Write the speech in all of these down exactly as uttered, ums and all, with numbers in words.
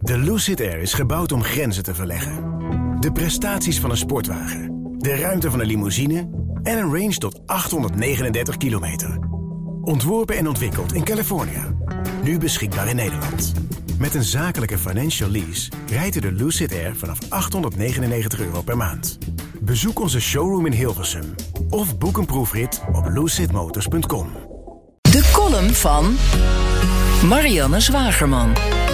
De Lucid Air is gebouwd om grenzen te verleggen. De prestaties van een sportwagen, de ruimte van een limousine en een range tot achthonderdnegenendertig kilometer. Ontworpen en ontwikkeld in Californië. Nu beschikbaar in Nederland. Met een zakelijke financial lease rijdt u de Lucid Air vanaf achthonderdnegenennegentig euro per maand. Bezoek onze showroom in Hilversum of boek een proefrit op lucid motors punt com. De column van Marianne Zwagerman.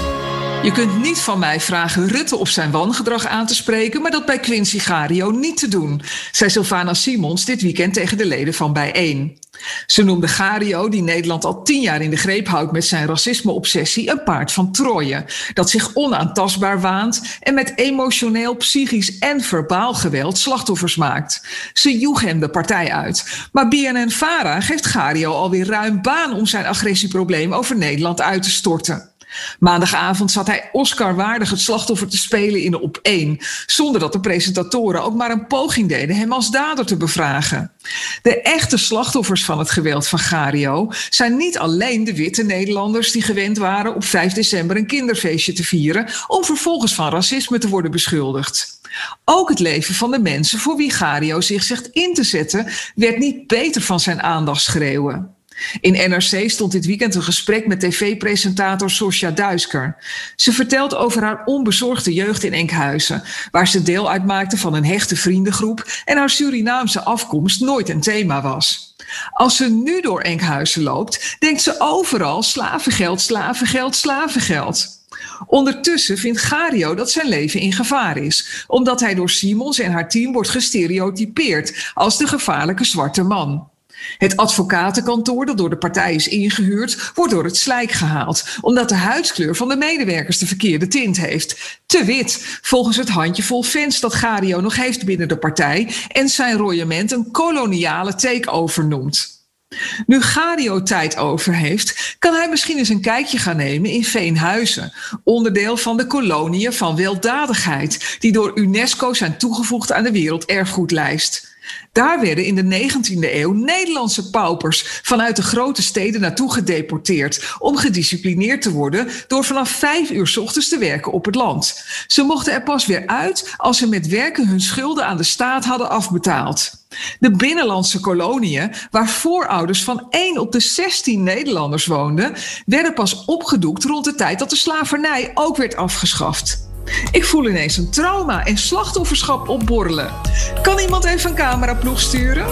Je kunt niet van mij vragen Rutte op zijn wangedrag aan te spreken, maar dat bij Quincy Gario niet te doen, zei Sylvana Simons dit weekend tegen de leden van Bijeen. Ze noemde Gario, die Nederland al tien jaar in de greep houdt met zijn racisme-obsessie, een paard van Troje, dat zich onaantastbaar waant en met emotioneel, psychisch en verbaal geweld slachtoffers maakt. Ze joeg hem de partij uit. Maar B N N-Vara geeft Gario alweer ruim baan om zijn agressieprobleem over Nederland uit te storten. Maandagavond zat hij Oscar-waardig het slachtoffer te spelen in de Op één, zonder dat de presentatoren ook maar een poging deden hem als dader te bevragen. De echte slachtoffers van het geweld van Gario zijn niet alleen de witte Nederlanders die gewend waren op vijf december een kinderfeestje te vieren om vervolgens van racisme te worden beschuldigd. Ook het leven van de mensen voor wie Gario zich zegt in te zetten werd niet beter van zijn aandachtsschreeuwen. In N R C stond dit weekend een gesprek met tv-presentator Sosja Duisker. Ze vertelt over haar onbezorgde jeugd in Enkhuizen, waar ze deel uitmaakte van een hechte vriendengroep en haar Surinaamse afkomst nooit een thema was. Als ze nu door Enkhuizen loopt, denkt ze overal slavengeld, slavengeld, slavengeld. Ondertussen vindt Gario dat zijn leven in gevaar is, omdat hij door Simons en haar team wordt gestereotypeerd als de gevaarlijke zwarte man. Het advocatenkantoor dat door de partij is ingehuurd, wordt door het slijk gehaald, omdat de huidskleur van de medewerkers de verkeerde tint heeft. Te wit, volgens het handjevol fans dat Gario nog heeft binnen de partij en zijn royement een koloniale takeover noemt. Nu Gario tijd over heeft, kan hij misschien eens een kijkje gaan nemen in Veenhuizen, onderdeel van de koloniën van weldadigheid, die door UNESCO zijn toegevoegd aan de werelderfgoedlijst. Daar werden in de negentiende eeuw Nederlandse paupers vanuit de grote steden naartoe gedeporteerd om gedisciplineerd te worden door vanaf vijf uur 's ochtends te werken op het land. Ze mochten er pas weer uit als ze met werken hun schulden aan de staat hadden afbetaald. De binnenlandse koloniën, waar voorouders van één op de zestien Nederlanders woonden, werden pas opgedoekt rond de tijd dat de slavernij ook werd afgeschaft. Ik voel ineens een trauma en slachtofferschap opborrelen. Kan iemand even een cameraploeg sturen?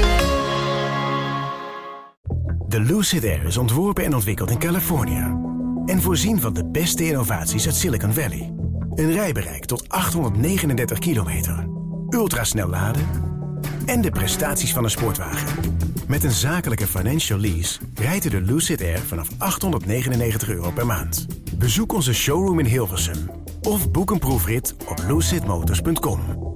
De Lucid Air is ontworpen en ontwikkeld in Californië en voorzien van de beste innovaties uit Silicon Valley. Een rijbereik tot achthonderdnegenendertig kilometer, ultrasnel laden en de prestaties van een sportwagen. Met een zakelijke financial lease rijdt u de Lucid Air vanaf achthonderdnegenennegentig euro per maand. Bezoek onze showroom in Hilversum of boek een proefrit op lucid motors punt com.